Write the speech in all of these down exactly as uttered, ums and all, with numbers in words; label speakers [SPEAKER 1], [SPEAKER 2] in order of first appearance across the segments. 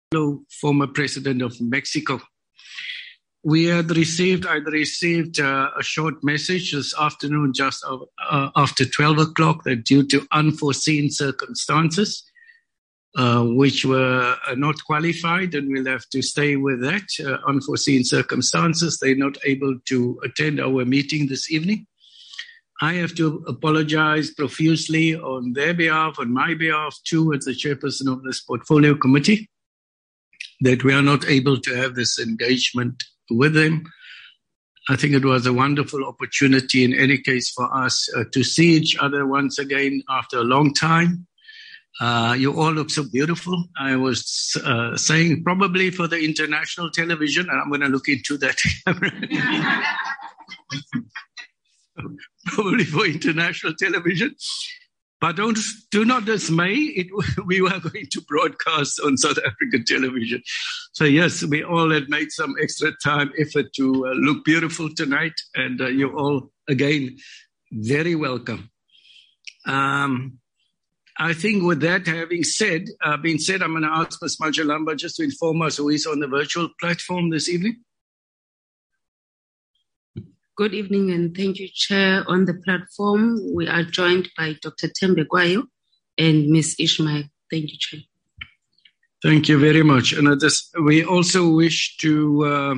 [SPEAKER 1] former president of Mexico. We had received, I received uh, a short message this afternoon just uh, after twelve o'clock that due to unforeseen circumstances, uh, which were uh, not qualified, and we'll have to stay with that, uh, unforeseen circumstances, they're not able to attend our meeting this evening. I have to apologize profusely on their behalf, on my behalf too, as the chairperson of this portfolio committee, that we are not able to have this engagement with them. I think it was a wonderful opportunity in any case for us uh, to see each other once again after a long time. Uh, you all look so beautiful. I was uh, saying probably for the international television, and I'm going to look into that camera. Probably for international television. But don't, do not dismay. It, we were going to broadcast on South African television. So yes, we all had made some extra time, effort to uh, look beautiful tonight. And uh, you're all, again, very welcome. Um, I think with that having said, uh, being said, I'm going to ask Miz Majalamba just to inform us who is on the virtual platform this evening.
[SPEAKER 2] Good evening, and thank you, Chair. On the platform, we are joined by Doctor Thembe Kwayo and Miz Ishmael. Thank you, Chair.
[SPEAKER 1] Thank you very much. And just, we also wish to uh,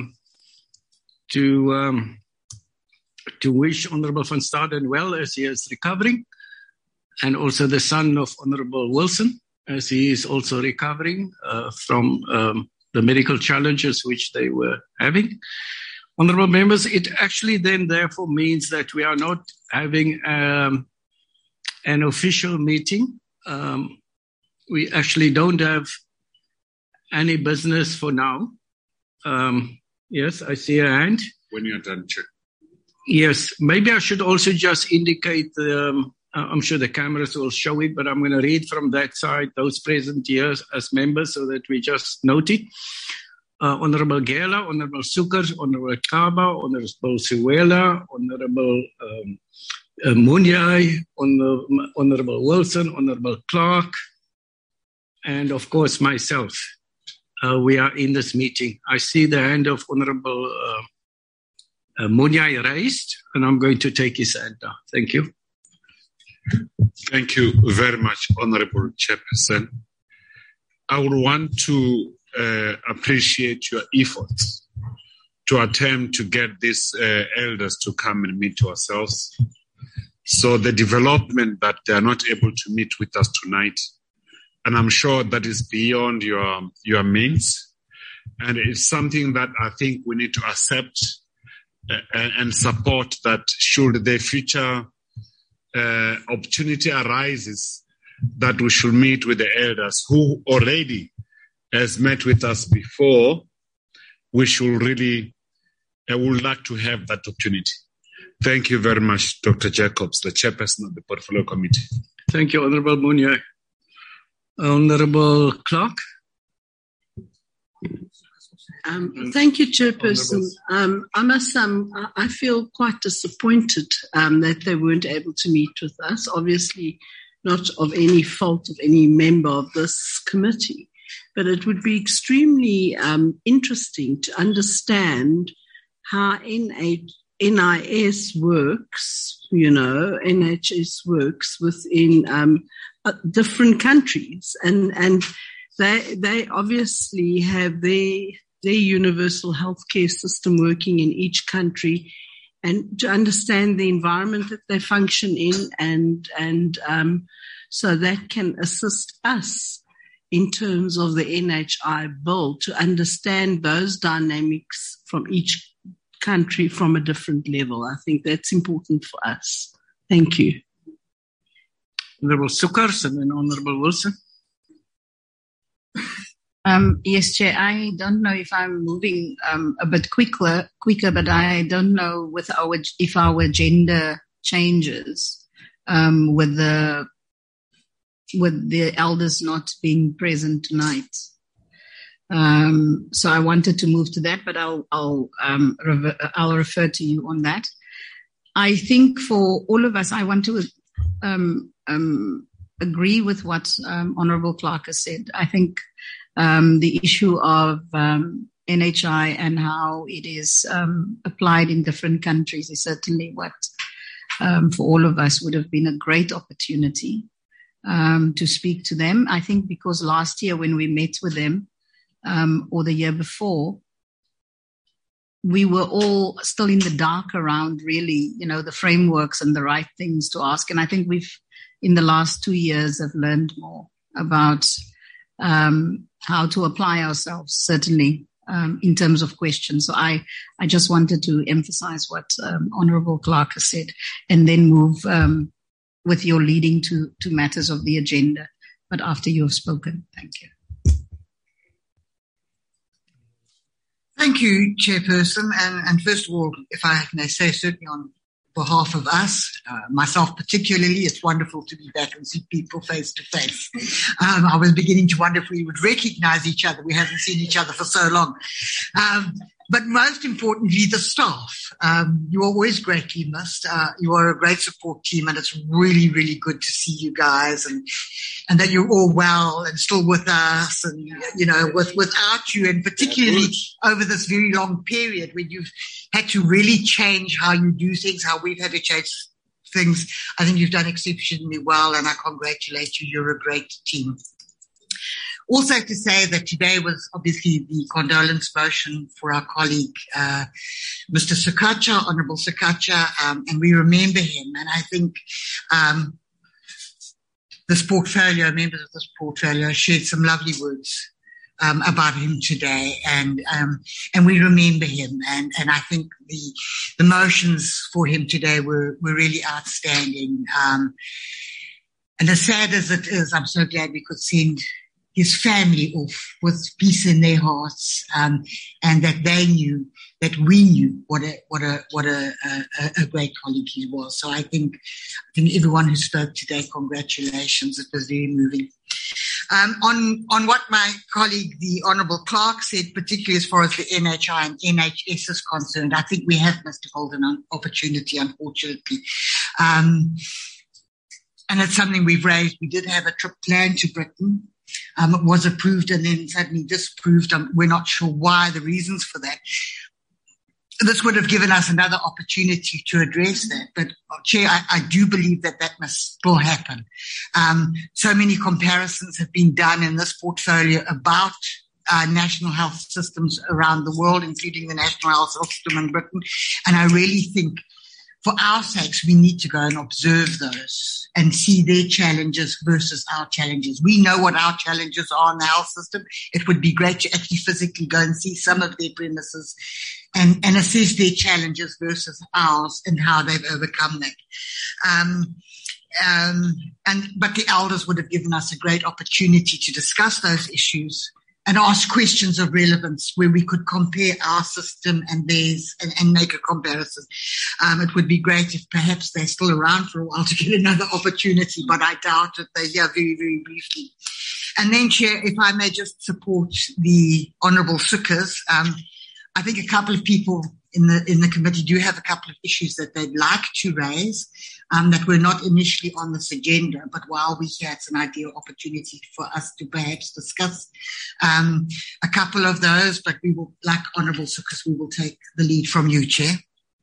[SPEAKER 1] to um, to wish Honourable van Staden well as he is recovering, and also the son of Honourable Wilson as he is also recovering uh, from um, the medical challenges which they were having. Honourable members, it actually then therefore means that we are not having um, an official meeting. Um, we actually don't have any business for now. Um, yes, I see a hand.
[SPEAKER 3] When you're done, Chair.
[SPEAKER 1] Yes, maybe I should also just indicate, the, um, I'm sure the cameras will show it, but I'm going to read from that side, those present here as members, so that we just note it. Uh, Honourable Gela, Honourable Sukers, Honourable Kaba, Honourable Siwela, Honourable um, uh, Munyai, Honor, Honourable Wilson, Honourable Clark, and of course myself. Uh, we are in this meeting. I see the hand of Honourable uh, uh, Munyai raised, and I'm going to take his hand now. Thank you.
[SPEAKER 3] Thank you very much, Honourable Chairperson. I would want to Uh, appreciate your efforts to attempt to get these uh, elders to come and meet ourselves. So the development that they are not able to meet with us tonight, and I'm sure that is beyond your, your means, and it's something that I think we need to accept uh, and, and support, that should the future uh, opportunity arises, that we should meet with the elders who already has met with us before. We should really, I would like to have that opportunity. Thank you very much, Doctor Jacobs, the chairperson of the Portfolio Committee.
[SPEAKER 1] Thank you, Honourable Munyai. Honourable Clark.
[SPEAKER 4] Um, thank you, Chairperson. Um, I must um, I feel quite disappointed um, that they weren't able to meet with us. Obviously, not of any fault of any member of this committee. But it would be extremely um, interesting to understand how N I S works, you know, N H S works within um, uh, different countries. And and they they obviously have their, their universal healthcare system working in each country, and to understand the environment that they function in, and, and um, so that can assist us in terms of the N H I bill, to understand those dynamics from each country from a different level. I think that's important for us. Thank you.
[SPEAKER 1] Honourable Sukers and then Honourable Wilson.
[SPEAKER 5] Um, yes, Chair. I don't know if I'm moving um, a bit quicker, quicker, but I don't know with our if our agenda changes um, with the with the elders not being present tonight. Um, so I wanted to move to that, but I'll I'll um, rever- I'll refer to you on that. I think for all of us, I want to um, um, agree with what um, Honourable Clark has said. I think Um, the issue of um, N H I and how it is um, applied in different countries is certainly what, um, for all of us, would have been a great opportunity um, to speak to them. I think because last year when we met with them, um, or the year before, we were all still in the dark around really, you know, the frameworks and the right things to ask. And I think we've, in the last two years, have learned more about um, how to apply ourselves, certainly, um, in terms of questions. So I, I just wanted to emphasize what um, Honorable Clark has said, and then move um, with your leading to, to matters of the agenda. But after you have spoken, thank you.
[SPEAKER 6] Thank you, Chairperson. And, and first of all, if I may say, certainly on behalf of us, uh, myself particularly, it's wonderful to be back and see people face to face. Um, I was beginning to wonder if we would recognize each other. We haven't seen each other for so long. Um, but most importantly, the staff. Um, you are always greatly missed. Uh, you are a great support team, and it's really, really good to see you guys, and and that you're all well and still with us, and you know, with without you, and particularly over this very long period when you've had to really change how you do things, how we've had to change things. I think you've done exceptionally well, and I congratulate you. You're a great team. Also to say that today was obviously the condolence motion for our colleague, uh, Mister Sukacha, Honorable Sukacha, um, and we remember him. And I think um, this portfolio, members of this portfolio, shared some lovely words um, about him today, and um, and we remember him. And and I think the the motions for him today were were really outstanding. Um, and as sad as it is, I'm so glad we could send his family off with peace in their hearts, um, and that they knew, that we knew what a what a what a, a, a great colleague he was. So I think I think everyone who spoke today, congratulations. It was very moving. Um, on on what my colleague, the Honourable Clark, said, particularly as far as the N H I and N H S is concerned, I think we have missed a golden opportunity, unfortunately. Um, and it's something we've raised. We did have a trip planned to Britain. Um, it was approved and then suddenly disproved. Um, we're not sure why, the reasons for that. This would have given us another opportunity to address that. But, Chair, I, I do believe that that must still happen. Um, so many comparisons have been done in this portfolio about uh, national health systems around the world, including the national health system in Britain. And I really think for our sakes, we need to go and observe those and see their challenges versus our challenges. We know what our challenges are in the health system. It would be great to actually physically go and see some of their premises and, and assess their challenges versus ours and how they've overcome that. Um, um, and but the elders would have given us a great opportunity to discuss those issues and ask questions of relevance where we could compare our system and theirs and, and make a comparison. Um, it would be great if perhaps they're still around for a while to get another opportunity, but I doubt it. They're here very, very briefly. And then, Chair, if I may just support the Honourable Sukas, um, I think a couple of people in the in the committee do have a couple of issues that they'd like to raise um, that were not initially on this agenda, but while we're here, it's an ideal opportunity for us to perhaps discuss um, a couple of those, but we will, like Honourable Sukas, we will take the lead from you, Chair.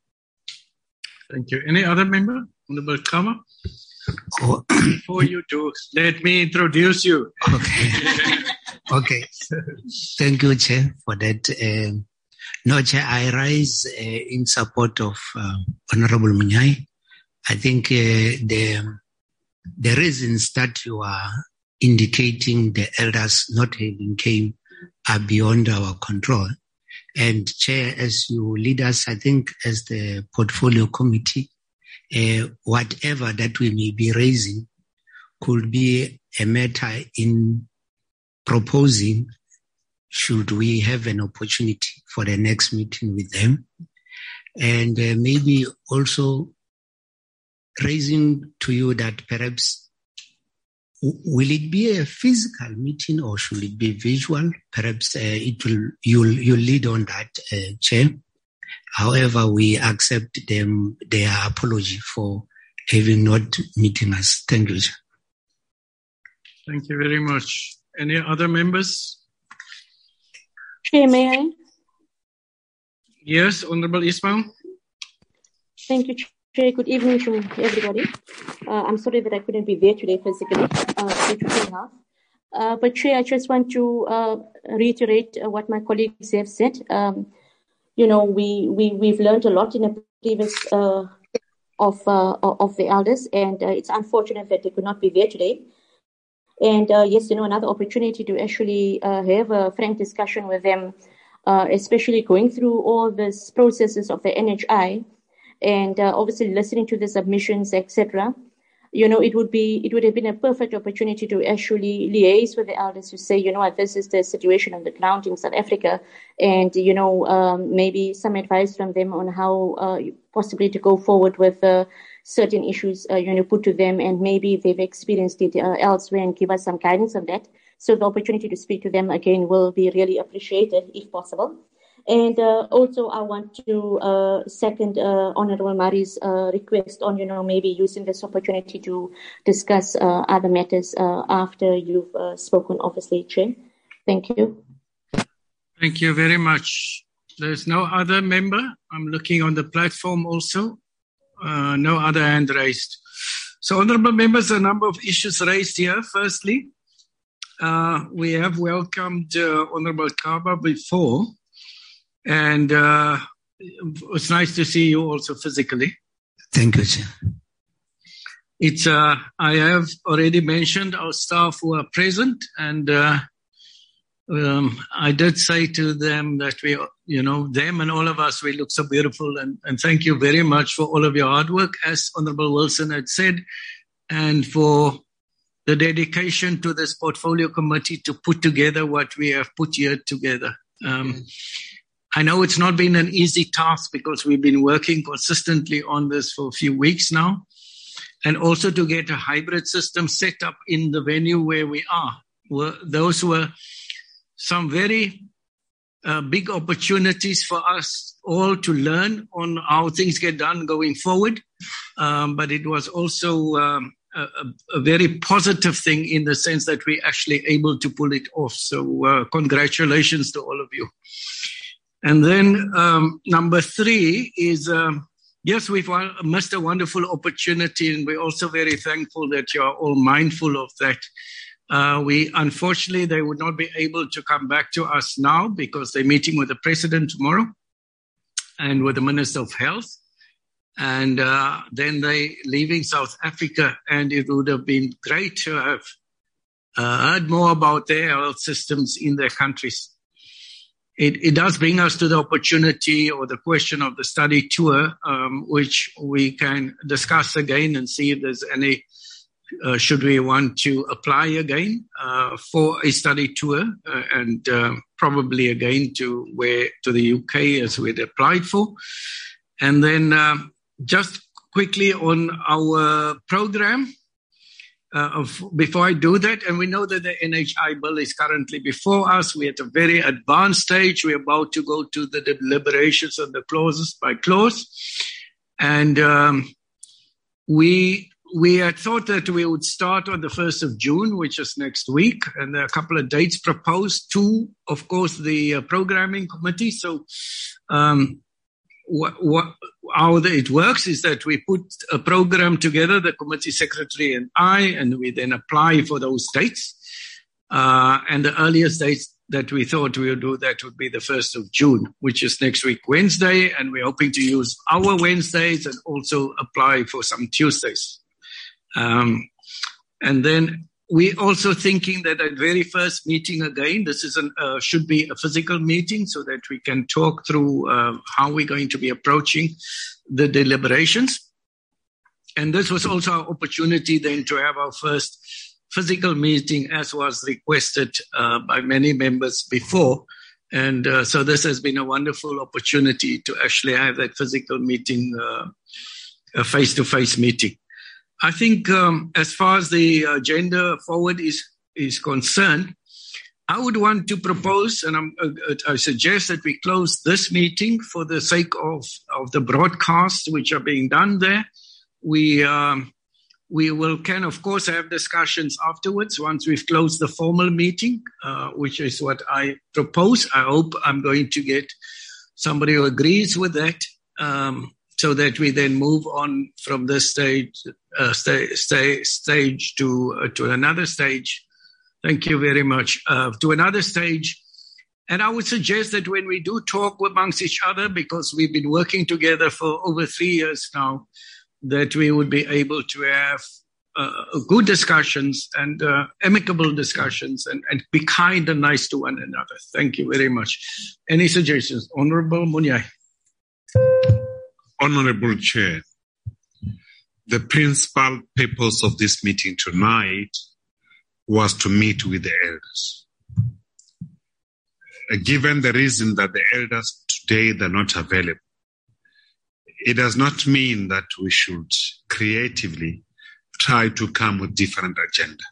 [SPEAKER 1] Thank you. Any other member? Honourable Kama?
[SPEAKER 7] Oh.
[SPEAKER 1] Before you do, let me introduce you.
[SPEAKER 7] Okay. Okay. Thank you, Chair, for that. Um, No, Chair, I rise uh, in support of uh, Honorable Munyai. I think uh, the the reasons that you are indicating the elders not having came are beyond our control. And Chair, as you lead us, I think as the portfolio committee, uh, whatever that we may be raising could be a matter in proposing should we have an opportunity for the next meeting with them. And uh, maybe also raising to you that perhaps w- will it be a physical meeting or should it be visual? Perhaps uh, it will you'll you'll lead on that, uh, Chair. However, we accept them their apology for having not meeting us. Thank you, Chair.
[SPEAKER 1] Thank you very much. Any other members?
[SPEAKER 8] Chair, may I?
[SPEAKER 1] Yes, Honorable Ismail.
[SPEAKER 8] Thank you, Chair. Good evening to everybody. Uh, I'm sorry that I couldn't be there today physically uh, due to ill health. Uh, but Chair, I just want to uh, reiterate uh, what my colleagues have said. Um, you know, we, we, we've learned a lot in the previous uh, of, uh, of the elders, and uh, it's unfortunate that they could not be there today. And uh, yes, you know, another opportunity to actually uh, have a frank discussion with them, uh, especially going through all these processes of the N H I and uh, obviously listening to the submissions, et cetera. You know, it would be, it would have been a perfect opportunity to actually liaise with the elders to say, you know what, this is the situation on the ground in South Africa, and, you know, um, maybe some advice from them on how uh, possibly to go forward with uh, certain issues, uh, you know, put to them, and maybe they've experienced it uh, elsewhere and give us some guidance on that. So the opportunity to speak to them again will be really appreciated if possible. And uh, also I want to uh, second uh, Honorable Mari's uh, request on, you know, maybe using this opportunity to discuss uh, other matters uh, after you've uh, spoken, obviously, Chair. Thank you.
[SPEAKER 1] Thank you very much. There's no other member. I'm looking on the platform also. Uh, no other hand raised. So, honourable members, a number of issues raised here. Firstly, uh, we have welcomed uh, Honourable Kaba before, and uh, it's nice to see you also physically.
[SPEAKER 7] Thank you, Chair.
[SPEAKER 1] It's, uh, I have already mentioned our staff who are present, and uh, um, I did say to them that we, you know, them and all of us, we look so beautiful, and, and thank you very much for all of your hard work, as Honourable Wilson had said, and for the dedication to this portfolio committee to put together what we have put here together. Um, I know it's not been an easy task because we've been working consistently on this for a few weeks now, and also to get a hybrid system set up in the venue where we are. Were, those were some very uh, big opportunities for us all to learn on how things get done going forward. Um, but it was also um, a, a very positive thing in the sense that we're actually able to pull it off. So uh, congratulations to all of you. And then um, number three is, um, yes, we've missed a wonderful opportunity, and we're also very thankful that you are all mindful of that. Uh, we, unfortunately, they would not be able to come back to us now because they're meeting with the President tomorrow and with the Minister of Health. And uh, then they leaving South Africa, and it would have been great to have uh, heard more about their health systems in their countries. It, it does bring us to the opportunity or the question of the study tour, um, which we can discuss again and see if there's any, uh, should we want to apply again uh, for a study tour uh, and uh, probably again to where to the U K as we'd applied for. And then uh, just quickly on our program. Uh, of, before I do that, and we know that the N H I bill is currently before us. We're at a very advanced stage. We're about to go to the deliberations of the clauses by clause. And um, we we had thought that we would start on the first of June, which is next week. And there are a couple of dates proposed. Two, of course, the uh, programming committee. So um, what, what how it works is that we put a program together, the committee secretary and I, and we then apply for those dates. Uh, and the earliest dates that we thought we would do that would be the first of June, which is next week, Wednesday. And we're hoping to use our Wednesdays and also apply for some Tuesdays. Um, and then we're also thinking that at very first meeting again, this is an, uh, should be a physical meeting so that we can talk through uh, how we're going to be approaching the deliberations. And this was also our opportunity then to have our first physical meeting, as was requested uh, by many members before. And uh, so this has been a wonderful opportunity to actually have that physical meeting, uh, a face-to-face meeting. I think um, as far as the agenda forward is, is concerned, I would want to propose, and I'm, uh, I suggest that we close this meeting for the sake of, of the broadcasts which are being done there. We, um, We will can, of course, have discussions afterwards once we've closed the formal meeting, uh, which is what I propose. I hope I'm going to get somebody who agrees with that, um, so that we then move on from this stage, uh, sta- sta- stage to uh, to another stage. Thank you very much. Uh, to another stage. And I would suggest that when we do talk amongst each other, because we've been working together for over three years now, that we would be able to have uh, good discussions and uh, amicable discussions and, and be kind and nice to one another. Thank you very much. Any suggestions? Honorable Munyai.
[SPEAKER 3] Honorable Chair, the principal purpose of this meeting tonight was to meet with the elders. Uh, given the reason that the elders today they're not available, it does not mean that we should creatively try to come with different agenda.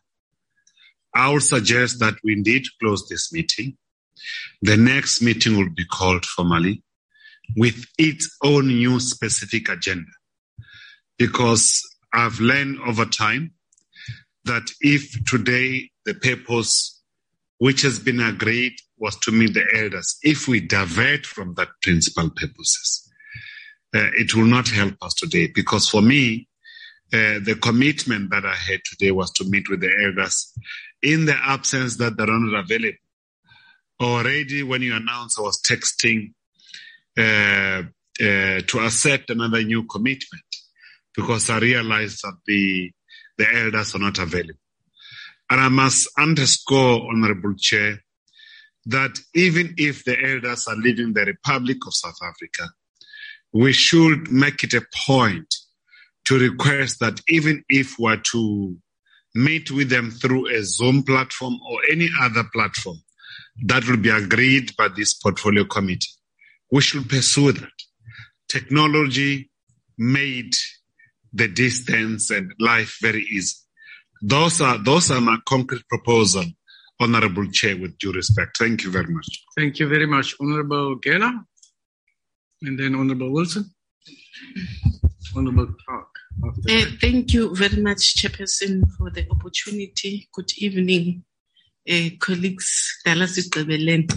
[SPEAKER 3] I would suggest that we indeed close this meeting. The next meeting will be called formally with its own new specific agenda. Because I've learned over time that if today the purpose which has been agreed was to meet the elders, if we divert from that principal purposes, Uh, it will not help us today, because for me, uh, the commitment that I had today was to meet with the elders in the absence that they're not available. Already when you announced, I was texting uh, uh, to accept another new commitment, because I realized that the, the elders are not available. And I must underscore, Honorable Chair, that even if the elders are leaving the Republic of South Africa, we should make it a point to request that even if we're to meet with them through a Zoom platform or any other platform that will be agreed by this portfolio committee, we should pursue that. Technology made the distance and life very easy. Those are, those are my concrete proposal, Honorable Chair, with due respect. Thank you very much.
[SPEAKER 1] Thank you very much, Honorable Gela. And then Honorable Wilson. Honorable Clark.
[SPEAKER 2] Uh, thank you very much, Chairperson, for the opportunity. Good evening, uh, colleagues. Dallas Gqebeleng.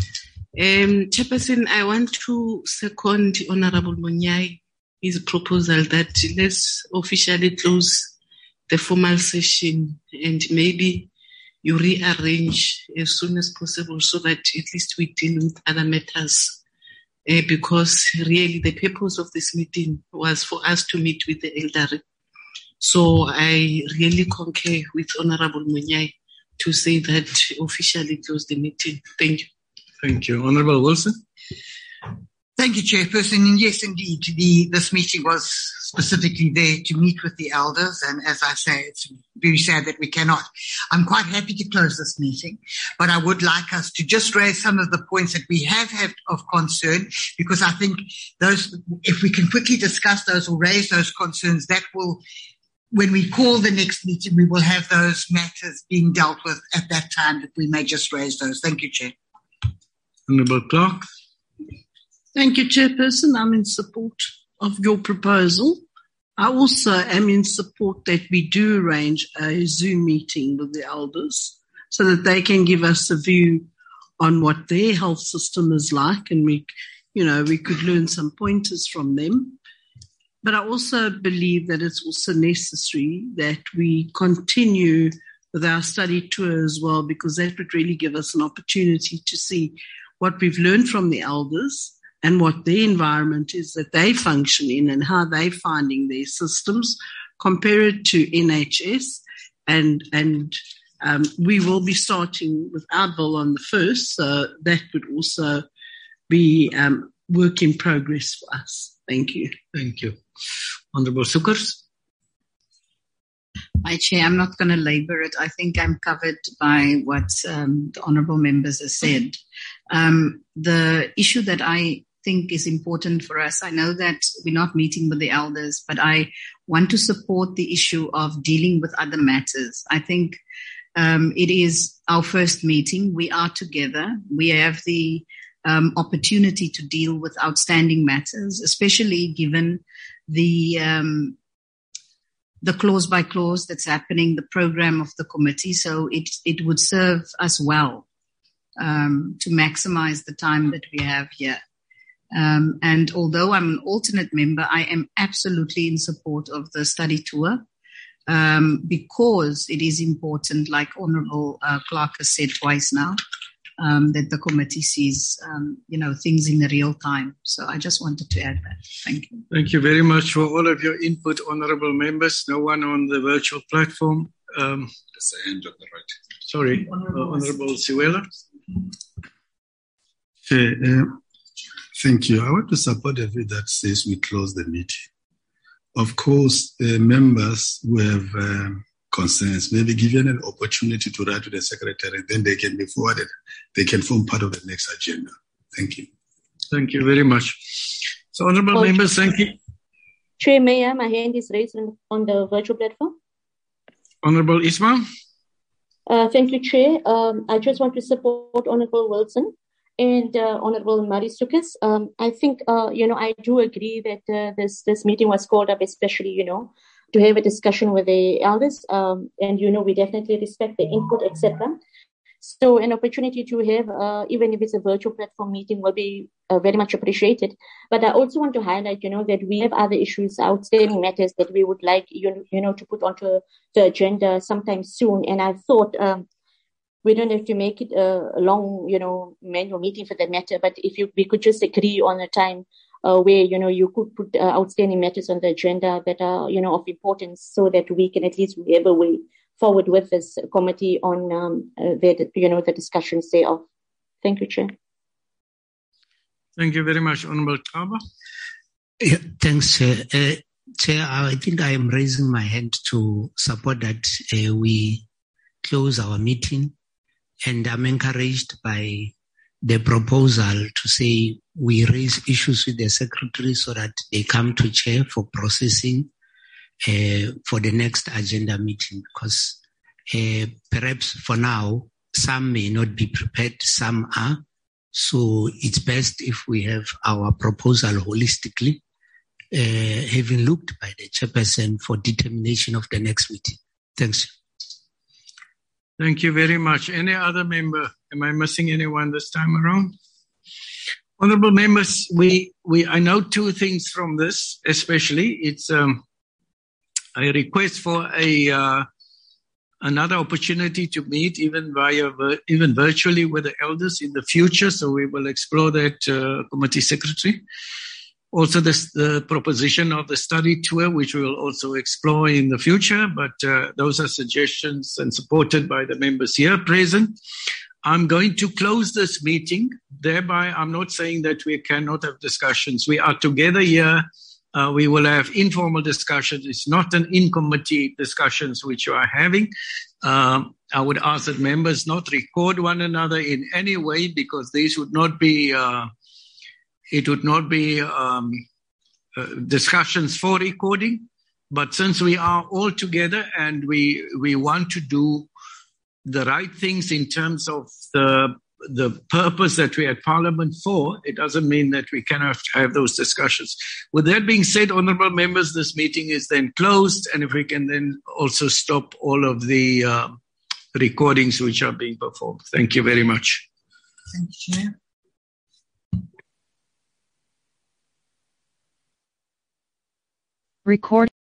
[SPEAKER 2] Um, Chairperson, I want to second Honorable Munyai, his proposal that let's officially close the formal session and maybe you rearrange as soon as possible so that at least we deal with other matters. Uh, because really the purpose of this meeting was for us to meet with the elderly. So I really concur with Honorable Munyai to say that officially close the meeting. Thank you.
[SPEAKER 1] Thank you. Honorable Wilson.
[SPEAKER 6] Thank you, Chairperson. And yes, indeed, the, this meeting was specifically there to meet with the elders. And as I say, it's very sad that we cannot. I'm quite happy to close this meeting, but I would like us to just raise some of the points that we have had of concern, because I think those, if we can quickly discuss those or raise those concerns, that will, when we call the next meeting, we will have those matters being dealt with at that time, that we may just raise those. Thank you, Chair.
[SPEAKER 1] Honorable Clark.
[SPEAKER 4] Thank you, Chairperson. I'm in support of your proposal. I also am in support that we do arrange a Zoom meeting with the elders so that they can give us a view on what their health system is like, and we, you know, we could learn some pointers from them. But I also believe that it's also necessary that we continue with our study tour as well, because that would really give us an opportunity to see what we've learned from the elders and what their environment is that they function in and how they're finding their systems, compare it to N H S. And, and um, we will be starting with our bill on the first, so that would also be um, work in progress for us. Thank you.
[SPEAKER 1] Thank you. Honorable Sukers.
[SPEAKER 5] My Chair, I'm not going to labour it. I think I'm covered by what um, the honourable members have said. Um, the issue that I think is important for us, I know that we're not meeting with the elders, but I want to support the issue of dealing with other matters. I think um, it is our first meeting. We are together. We have the um, opportunity to deal with outstanding matters, especially given the um, the clause by clause that's happening, the program of the committee. So it, it would serve us well um, to maximize the time that we have here. Um, and although I'm an alternate member, I am absolutely in support of the study tour um, because it is important, like Honorable uh, Clark has said twice now, um, that the committee sees, um, you know, things in the real time. So I just wanted to add that. Thank you.
[SPEAKER 1] Thank you very much for all of your input, honorable members. No one on the virtual platform. Um,
[SPEAKER 3] That's the end of the right.
[SPEAKER 1] Sorry, Honorable, uh, Honorable Siwela.
[SPEAKER 9] Chair, uh, thank you. I want to support the view that says we close the meeting. Of course, uh, members who have um, concerns may be given an opportunity to write to the secretary, then they can be forwarded. They can form part of the next agenda. Thank you.
[SPEAKER 1] Thank you very much. So, honorable oh, members, thank you.
[SPEAKER 8] Chair, Mayor, my hand is raised on the virtual platform.
[SPEAKER 1] Honorable Ismail.
[SPEAKER 8] Uh, thank you, Chair. Um, I just want to support Honorable Wilson and uh, Honorable Maristukis. Um, I think, uh, you know, I do agree that uh, this this meeting was called up, especially, you know, to have a discussion with the elders. Um, and, you know, we definitely respect the input, et cetera. So an opportunity to have, uh, even if it's a virtual platform meeting, will be uh, very much appreciated. But I also want to highlight, you know, that we have other issues, outstanding matters that we would like, you, you know, to put onto the agenda sometime soon. And I thought um, we don't have to make it a, a long, you know, manual meeting for that matter. But if you, we could just agree on a time uh, where, you know, you could put uh, outstanding matters on the agenda that are, you know, of importance, so that we can at least have a way forward with this committee on um, uh, the, you know, the discussions thereof. Thank you, Chair.
[SPEAKER 1] Thank you very much, Honorable Kaba.
[SPEAKER 7] Yeah, thanks, Chair. Uh, Chair, I think I am raising my hand to support that uh, we close our meeting, and I'm encouraged by the proposal to say we raise issues with the secretary so that they come to Chair for processing Uh, for the next agenda meeting, because uh, perhaps for now, some may not be prepared, some are. So it's best if we have our proposal holistically, uh, having looked by the chairperson for determination of the next meeting. Thanks.
[SPEAKER 1] Thank you very much. Any other member? Am I missing anyone this time around? Honorable members, we, we I know two things from this, especially. It's um, a request for a uh, another opportunity to meet even via even virtually with the elders in the future. So we will explore that, uh, committee secretary. Also, this, the proposition of the study tour, which we will also explore in the future. But uh, those are suggestions and supported by the members here present. I'm going to close this meeting. Thereby, I'm not saying that we cannot have discussions. We are together here. Uh, we will have informal discussions. It's not an in-committee discussions which you are having. Um, I would ask that members not record one another in any way, because these would not be, uh, it would not be um, uh, discussions for recording. But since we are all together and we we want to do the right things in terms of the the purpose that we had Parliament for, it doesn't mean that we cannot have those discussions. With that being said, honourable members, this meeting is then closed, and if we can then also stop all of the uh, recordings which are being performed. Thank you very much.
[SPEAKER 6] Thank you, Chair.
[SPEAKER 10] Record.